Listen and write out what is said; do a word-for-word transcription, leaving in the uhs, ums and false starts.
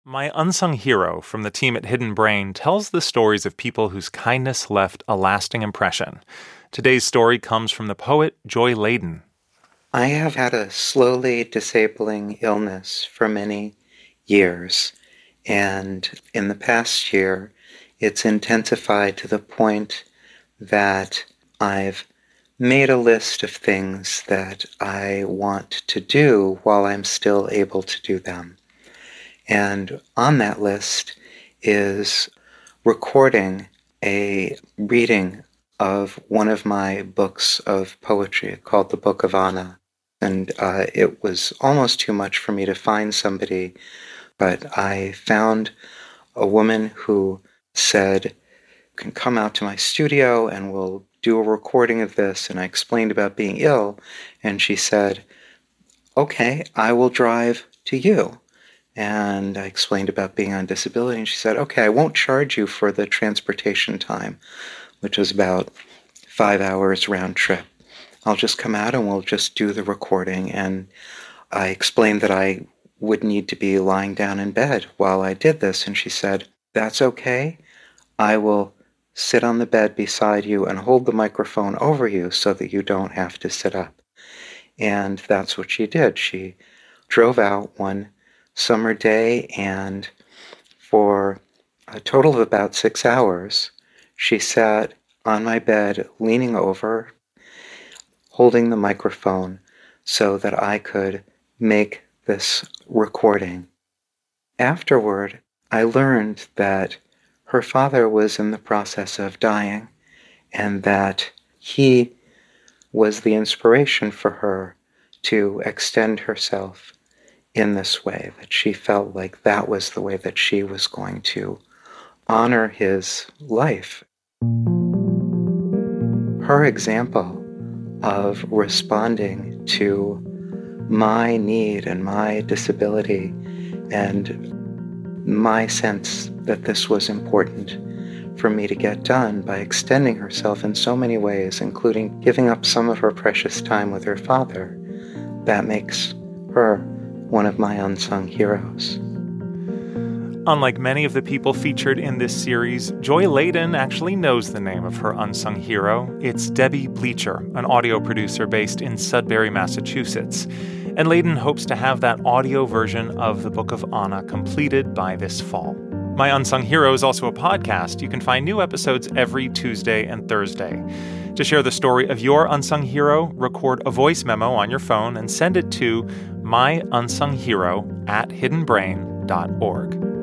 My Unsung Hero from the team at Hidden Brain tells the stories of people whose kindness left a lasting impression. Today's story comes from the poet Joy Ladin. I have had a slowly disabling illness for many years, and in the past year, it's intensified to the point that I've made a list of things that I want to do while I'm still able to do them. And on that list is recording a reading of one of my books of poetry called The Book of Anna. And uh, it was almost too much for me to find somebody, but I found a woman who said, "You can come out to my studio and we'll do a recording of this." And I explained about being ill, and she said, "Okay, I will drive to you." And I explained about being on disability, and she said, "Okay, I won't charge you for the transportation time," which was about five hours round trip. "I'll just come out and we'll just do the recording." And I explained that I would need to be lying down in bed while I did this, and she said, "That's okay. I will sit on the bed beside you and hold the microphone over you so that you don't have to sit up." And that's what she did. She drove out one summer day, and for a total of about six hours, she sat on my bed, leaning over, holding the microphone so that I could make this recording. Afterward, I learned that her father was in the process of dying, and that he was the inspiration for her to extend herself in this way, that she felt like that was the way that she was going to honor his life. Her example of responding to my need and my disability and my sense that this was important for me to get done by extending herself in so many ways, including giving up some of her precious time with her father, that makes her one of my unsung heroes. Unlike many of the people featured in this series, Joy Ladin actually knows the name of her unsung hero. It's Debbie Bleacher, an audio producer based in Sudbury, Massachusetts. And Ladin hopes to have that audio version of the Book of Anna completed by this fall. My Unsung Hero is also a podcast. You can find new episodes every Tuesday and Thursday. To share the story of your unsung hero, record a voice memo on your phone and send it to myunsunghero at hidden brain dot org.